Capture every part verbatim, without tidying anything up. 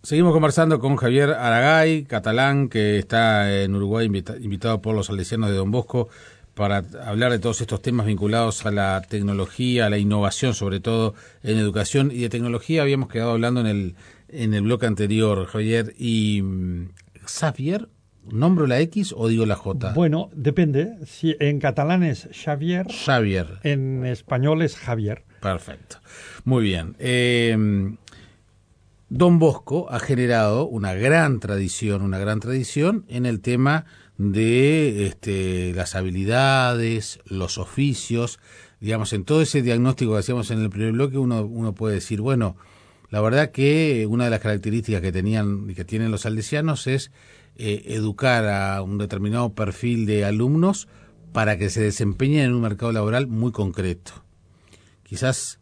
Seguimos conversando con Javier Aragay, catalán, que está en Uruguay, invita, invitado por los salesianos de Don Bosco, para hablar de todos estos temas vinculados a la tecnología, a la innovación, sobre todo en educación. Y de tecnología habíamos quedado hablando en el en el bloque anterior, Javier. Y Xavier, ¿nombro la X o digo la J? Bueno, depende. Si en catalán es Xavier, Xavier. En español es Javier. Perfecto. Muy bien. Eh, Don Bosco ha generado una gran tradición, una gran tradición en el tema de este, las habilidades, los oficios, digamos, en todo ese diagnóstico que hacíamos en el primer bloque, uno, uno puede decir, bueno, la verdad que una de las características que tenían y que tienen los salesianos es eh, educar a un determinado perfil de alumnos para que se desempeñen en un mercado laboral muy concreto. Quizás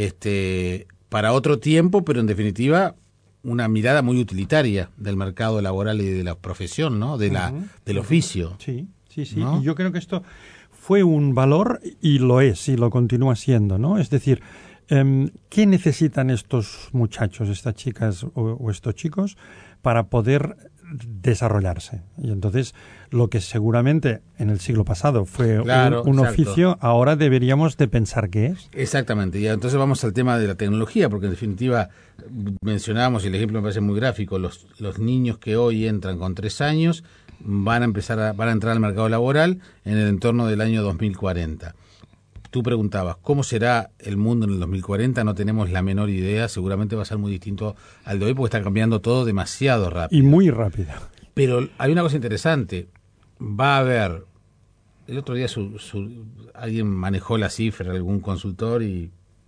este para otro tiempo, pero en definitiva una mirada muy utilitaria del mercado laboral y de la profesión, ¿no? De la uh-huh. del oficio. Sí, sí, sí. ¿No? Y yo creo que esto fue un valor y lo es y lo continúa siendo, ¿no? Es decir, um, ¿qué necesitan estos muchachos, estas chicas o, o estos chicos para poder desarrollarse? Y entonces lo que seguramente en el siglo pasado fue claro, un, un oficio, ahora deberíamos de pensar qué es. Exactamente, y entonces vamos al tema de la tecnología, porque en definitiva mencionábamos, y el ejemplo me parece muy gráfico, los, los niños que hoy entran con tres años van a empezar a, van a entrar al mercado laboral en el entorno del año dos mil cuarenta. Tú preguntabas, ¿cómo será el mundo en el dos mil cuarenta? No tenemos la menor idea, seguramente va a ser muy distinto al de hoy porque está cambiando todo demasiado rápido. Y muy rápido. Pero hay una cosa interesante, va a haber, el otro día su, su, alguien manejó la cifra, algún consultor, y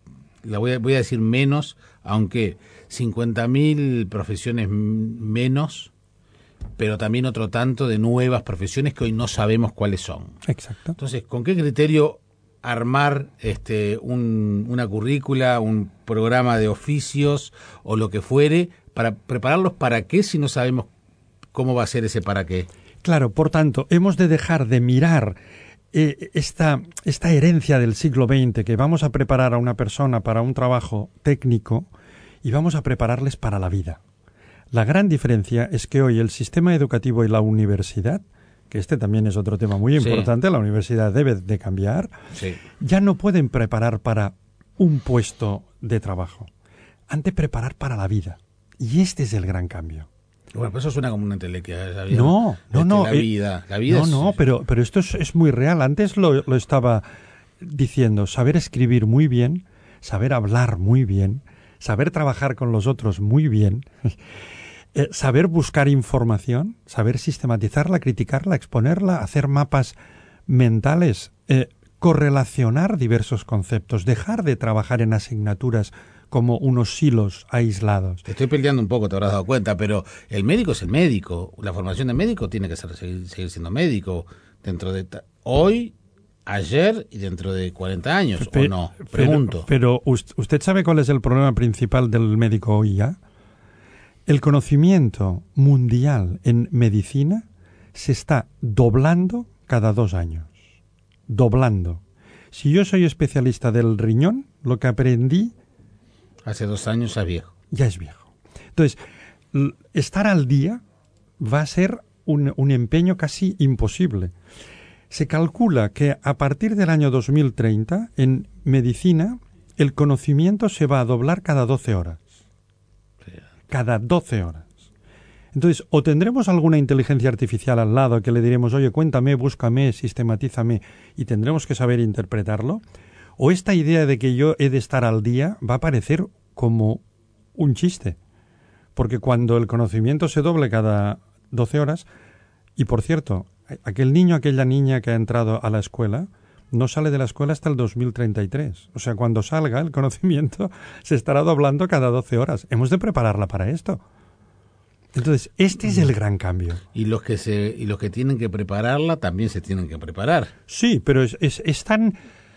la voy a, voy a decir menos, aunque cincuenta mil profesiones menos, pero también otro tanto de nuevas profesiones que hoy no sabemos cuáles son. Exacto. Entonces, ¿con qué criterio armar este un, una currícula, un programa de oficios o lo que fuere, para prepararlos para qué si no sabemos cómo va a ser ese para qué? Claro, por tanto, hemos de dejar de mirar eh, esta, esta herencia del siglo veinte, que vamos a preparar a una persona para un trabajo técnico y vamos a prepararles para la vida. La gran diferencia es que hoy el sistema educativo y la universidad, que este también es otro tema muy importante, sí. La universidad debe de cambiar, sí. Ya no pueden preparar para un puesto de trabajo, han de preparar para la vida. Y este es el gran cambio. Bueno, pues eso suena como una entelequia. No, no, este, no. La vida, eh, la vida no, es... no, pero, pero esto es, es muy real. Antes lo, lo estaba diciendo, saber escribir muy bien, saber hablar muy bien, saber trabajar con los otros muy bien, eh, saber buscar información, saber sistematizarla, criticarla, exponerla, hacer mapas mentales, eh, correlacionar diversos conceptos, dejar de trabajar en asignaturas como unos silos aislados. Te estoy peleando un poco, te habrás dado cuenta, pero el médico es el médico. La formación de médico tiene que ser, seguir, seguir siendo médico dentro de ta- hoy, ayer y dentro de cuarenta años, Pe- ¿o no? Pregunto. Pero, pero ¿usted sabe cuál es el problema principal del médico hoy ya? El conocimiento mundial en medicina se está doblando cada dos años. Doblando. Si yo soy especialista del riñón, lo que aprendí hace dos años ya es viejo. Ya es viejo. Entonces, l- estar al día va a ser un, un empeño casi imposible. Se calcula que a partir del año dos mil treinta, en medicina, el conocimiento se va a doblar cada doce horas. Cada doce horas. Entonces, o tendremos alguna inteligencia artificial al lado que le diremos, oye, cuéntame, búscame, sistematízame, y tendremos que saber interpretarlo, o esta idea de que yo he de estar al día va a parecer como un chiste. Porque cuando el conocimiento se doble cada doce horas, y por cierto, aquel niño, aquella niña que ha entrado a la escuela, no sale de la escuela hasta el dos mil treinta y tres. O sea, cuando salga el conocimiento se estará doblando cada doce horas. Hemos de prepararla para esto. Entonces, este es el gran cambio. Y los que se y los que tienen que prepararla también se tienen que preparar. Sí, pero es, es, están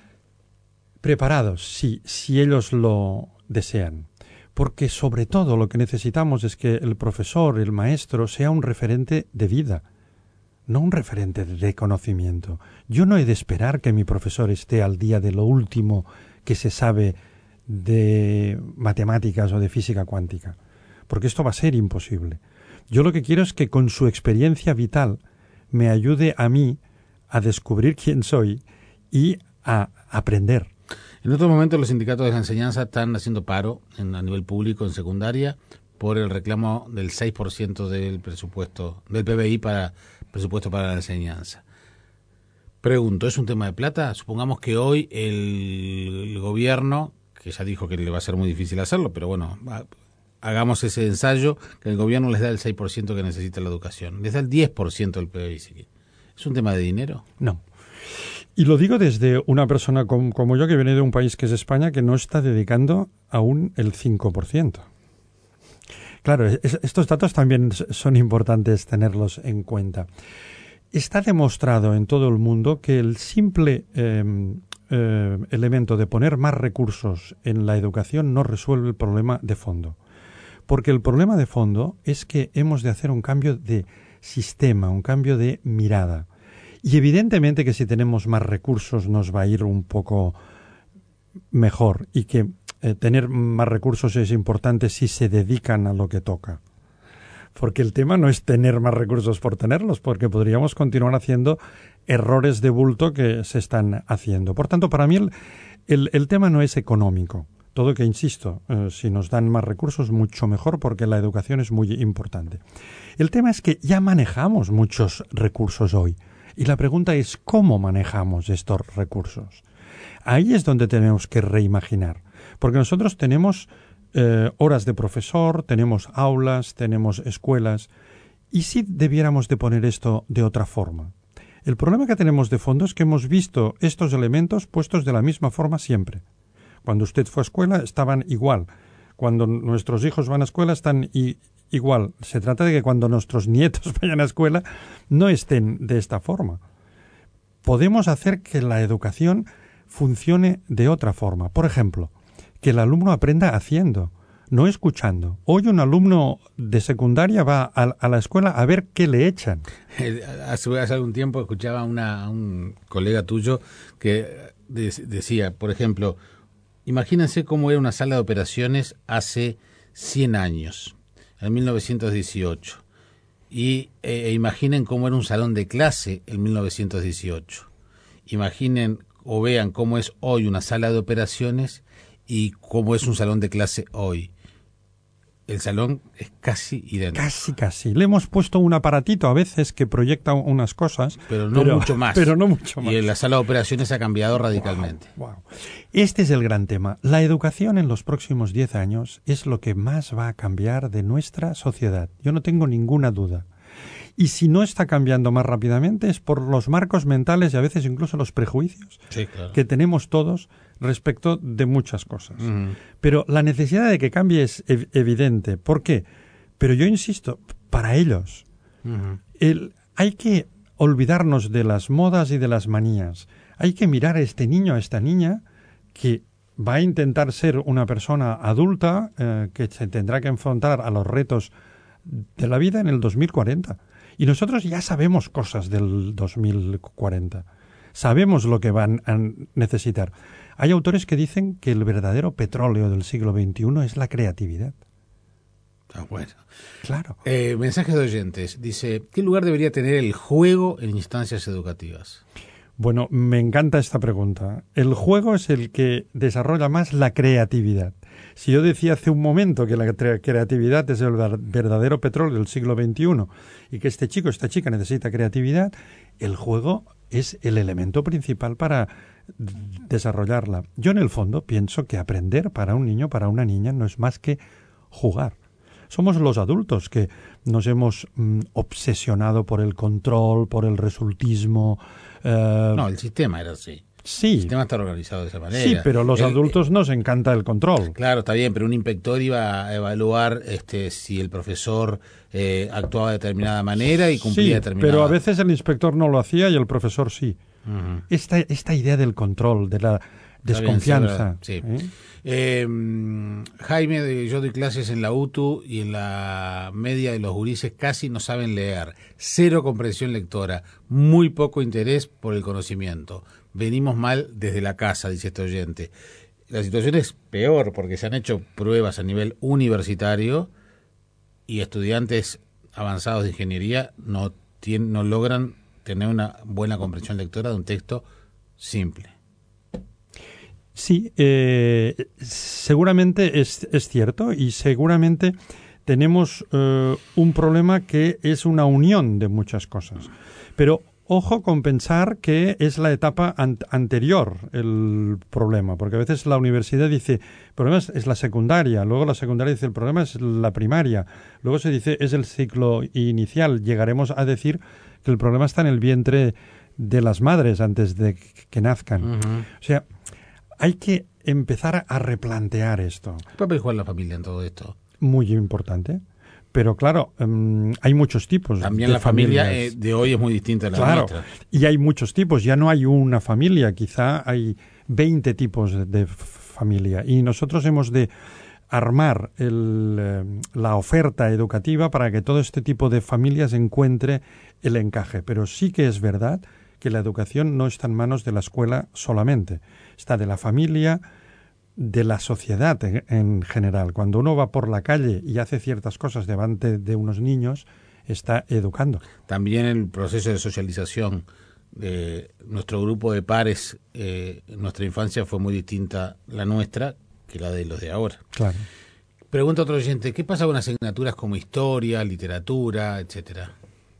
preparados, sí, si ellos lo desean. Porque sobre todo lo que necesitamos es que el profesor, el maestro, sea un referente de vida, no un referente de conocimiento. Yo no he de esperar que mi profesor esté al día de lo último que se sabe de matemáticas o de física cuántica. porque esto va a ser imposible. Yo lo que quiero es que con su experiencia vital me ayude a mí a descubrir quién soy y a aprender. En otro momento los sindicatos de la enseñanza están haciendo paro en, a nivel público en secundaria por el reclamo del seis por ciento del presupuesto, del P B I para presupuesto para la enseñanza. Pregunto, ¿es un tema de plata? Supongamos que hoy el, el gobierno, que ya dijo que le va a ser muy difícil hacerlo, pero bueno, va, hagamos ese ensayo, que el gobierno les da el seis por ciento que necesita la educación, les da el diez por ciento del P B I. ¿Es un tema de dinero? No. Y lo digo desde una persona como, como yo, que viene de un país que es España, que no está dedicando aún el cinco por ciento. Claro, es, estos datos también son importantes tenerlos en cuenta. Está demostrado en todo el mundo que el simple eh, eh, elemento de poner más recursos en la educación no resuelve el problema de fondo. Porque el problema de fondo es que hemos de hacer un cambio de sistema, un cambio de mirada. Y evidentemente que si tenemos más recursos nos va a ir un poco mejor y que eh, tener más recursos es importante si se dedican a lo que toca. Porque el tema no es tener más recursos por tenerlos, porque podríamos continuar haciendo errores de bulto que se están haciendo. Por tanto, para mí el, el, el tema no es económico. Todo que, insisto, eh, si nos dan más recursos, mucho mejor, porque la educación es muy importante. El tema es que ya manejamos muchos recursos hoy. Y la pregunta es, ¿cómo manejamos estos recursos? Ahí es donde tenemos que reimaginar. Porque nosotros tenemos eh, horas de profesor, tenemos aulas, tenemos escuelas. ¿Y si debiéramos de poner esto de otra forma? El problema que tenemos de fondo es que hemos visto estos elementos puestos de la misma forma siempre. Cuando usted fue a escuela estaban igual. Cuando nuestros hijos van a escuela están i- igual. Se trata de que cuando nuestros nietos vayan a escuela no estén de esta forma. Podemos hacer que la educación funcione de otra forma. Por ejemplo, que el alumno aprenda haciendo, no escuchando. Hoy un alumno de secundaria va a, a la escuela a ver qué le echan. Hace, hace algún tiempo escuchaba una, a un colega tuyo que de, decía, por ejemplo, imagínense cómo era una sala de operaciones hace cien años, en mil novecientos dieciocho, y eh, imaginen cómo era un salón de clase en mil novecientos dieciocho. Imaginen o vean cómo es hoy una sala de operaciones y cómo es un salón de clase hoy. El salón es casi idéntico. Casi, casi. Le hemos puesto un aparatito a veces que proyecta unas cosas. Pero no pero, mucho más. Pero no mucho más. Y en la sala de operaciones ha cambiado radicalmente. Wow, wow. Este es el gran tema. La educación en los próximos diez años es lo que más va a cambiar de nuestra sociedad. Yo no tengo ninguna duda. Y si no está cambiando más rápidamente es por los marcos mentales y a veces incluso los prejuicios sí, claro. que tenemos todos respecto de muchas cosas. Uh-huh. Pero la necesidad de que cambie es ev- evidente. ¿Por qué? Pero yo insisto, para ellos. Uh-huh. El, hay que olvidarnos de las modas y de las manías. Hay que mirar a este niño, a esta niña, que va a intentar ser una persona adulta, eh, que se tendrá que enfrentar a los retos de la vida en el dos mil cuarenta. Y nosotros ya sabemos cosas del dos mil cuarenta. Sabemos lo que van a necesitar. Hay autores que dicen que el verdadero petróleo del siglo veintiuno es la creatividad. Ah, bueno. Claro. Eh, mensajes de oyentes. Dice, ¿qué lugar debería tener el juego en instancias educativas? Bueno, me encanta esta pregunta. El juego es el que desarrolla más la creatividad. Si yo decía hace un momento que la creatividad es el verdadero petróleo del siglo veintiuno y que este chico, esta chica necesita creatividad, el juego es el elemento principal para desarrollarla. Yo en el fondo pienso que aprender para un niño, para una niña, no es más que jugar. Somos los adultos que nos hemos mm, obsesionado por el control, por el resultismo. Eh, no, el sistema era así. Sí. El sistema está organizado de esa manera. Sí, pero los el, adultos nos encanta el control. Claro, está bien, pero un inspector iba a evaluar este, si el profesor eh, actuaba de determinada manera y cumplía sí, determinada... pero a veces el inspector no lo hacía y el profesor sí. Uh-huh. Esta, esta idea del control, de la desconfianza. Sí, ¿eh? Eh, Jaime, yo doy clases en la U T U y en la media de los gurises casi no saben leer. Cero comprensión lectora, muy poco interés por el conocimiento. Venimos mal desde la casa, dice este oyente. La situación es peor porque se han hecho pruebas a nivel universitario y estudiantes avanzados de ingeniería no, tienen, no logran tener una buena comprensión lectora de un texto simple. Sí, eh, seguramente es, es cierto y seguramente tenemos eh, un problema que es una unión de muchas cosas. Pero ojo con pensar que es la etapa an- anterior el problema, porque a veces la universidad dice, el problema es, es la secundaria, luego la secundaria dice, el problema es la primaria, luego se dice, es el ciclo inicial. Llegaremos a decir que el problema está en el vientre de las madres antes de que nazcan. Uh-huh. O sea, hay que empezar a replantear esto. ¿Qué papel juega la familia en todo esto? Muy importante. Pero claro, um, hay muchos tipos. También de la familia eh, de hoy es muy distinta a la claro, nuestra. Y hay muchos tipos. Ya no hay una familia, quizá hay veinte tipos de, de familia. Y nosotros hemos de armar el, eh, la oferta educativa para que todo este tipo de familias encuentre el encaje. Pero sí que es verdad que la educación no está en manos de la escuela solamente. Está de la familia, de la sociedad en, en general. Cuando uno va por la calle y hace ciertas cosas delante de unos niños, está educando. También el proceso de socialización de nuestro grupo de pares, eh, nuestra infancia fue muy distinta la nuestra que la de los de ahora. Claro. Pregunta otro oyente, ¿qué pasa con asignaturas como historia, literatura, etcétera?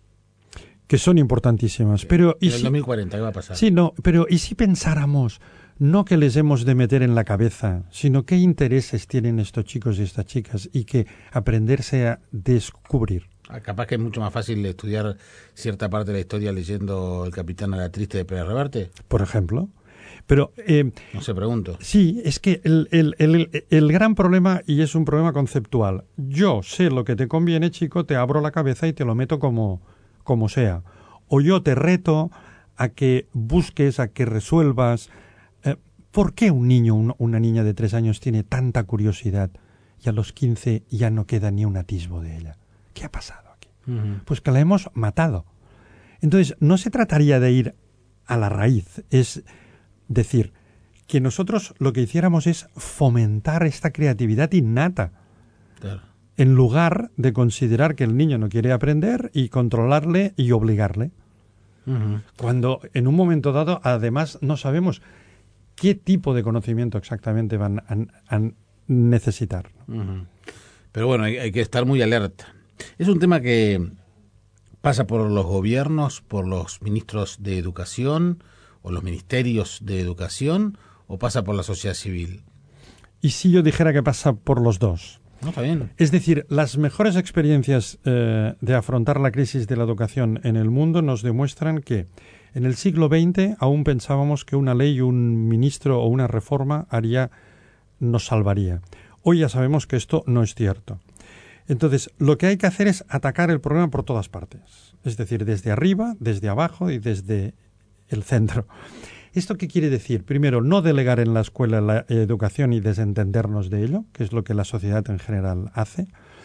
Que son importantísimas. Pero, en ¿y el si, dos mil cuarenta, ¿qué va a pasar? Sí, no, pero ¿y si pensáramos no que les hemos de meter en la cabeza, sino qué intereses tienen estos chicos y estas chicas y que aprenderse a descubrir? Ah, capaz que es mucho más fácil estudiar cierta parte de la historia leyendo El Capitán a la Triste de Pérez Reverte. Por ejemplo. Pero, eh, no sé, pregunto. Sí, es que el, el, el, el gran problema, y es un problema conceptual, yo sé lo que te conviene, chico, te abro la cabeza y te lo meto como, como sea. O yo te reto a que busques, a que resuelvas. Eh, ¿Por qué un niño, un, una niña de tres años tiene tanta curiosidad y a los quince ya no queda ni un atisbo de ella? ¿Qué ha pasado aquí? Uh-huh. Pues que la hemos matado. Entonces, no se trataría de ir a la raíz, es decir, que nosotros lo que hiciéramos es fomentar esta creatividad innata, claro, en lugar de considerar que el niño no quiere aprender y controlarle y obligarle. Uh-huh. Cuando en un momento dado, además, no sabemos qué tipo de conocimiento exactamente van a, a necesitar. Uh-huh. Pero bueno, hay, hay que estar muy alerta. Es un tema que pasa por los gobiernos, por los ministros de educación o los ministerios de educación, o pasa por la sociedad civil. ¿Y si yo dijera que pasa por los dos? No, está bien. Es decir, las mejores experiencias eh, de afrontar la crisis de la educación en el mundo nos demuestran que en el siglo veinte aún pensábamos que una ley, un ministro o una reforma haría, nos salvaría. Hoy ya sabemos que esto no es cierto. Entonces, lo que hay que hacer es atacar el problema por todas partes. Es decir, desde arriba, desde abajo y desde el centro. ¿Esto qué quiere decir? Primero, no delegar en la escuela la educación y desentendernos de ello, que es lo que la sociedad en general hace.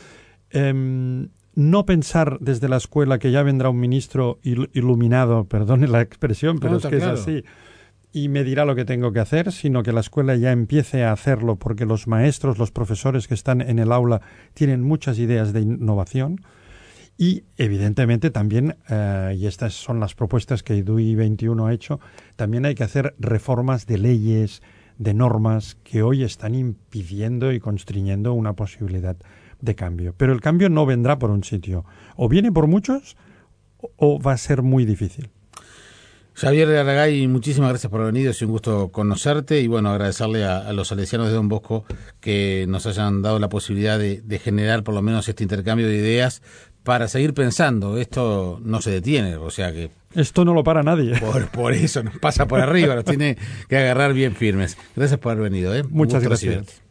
Eh, no pensar desde la escuela que ya vendrá un ministro il- iluminado, perdone la expresión, pero no, es que claro. Es así, y me dirá lo que tengo que hacer, sino que la escuela ya empiece a hacerlo porque los maestros, los profesores que están en el aula tienen muchas ideas de innovación. Y, evidentemente, también, eh, y estas son las propuestas que E D U I veintiuno ha hecho, también hay que hacer reformas de leyes, de normas, que hoy están impidiendo y constriñendo una posibilidad de cambio. Pero el cambio no vendrá por un sitio. O viene por muchos, o va a ser muy difícil. Xavier de Aragay, muchísimas gracias por haber venido, es un gusto conocerte y bueno, agradecerle a, a los salesianos de Don Bosco que nos hayan dado la posibilidad de, de generar por lo menos este intercambio de ideas para seguir pensando. Esto no se detiene, o sea que... Esto no lo para nadie. Por, por eso nos pasa por arriba, nos tiene que agarrar bien firmes. Gracias por haber venido. ¿eh? Muchas gracias. Recibirte.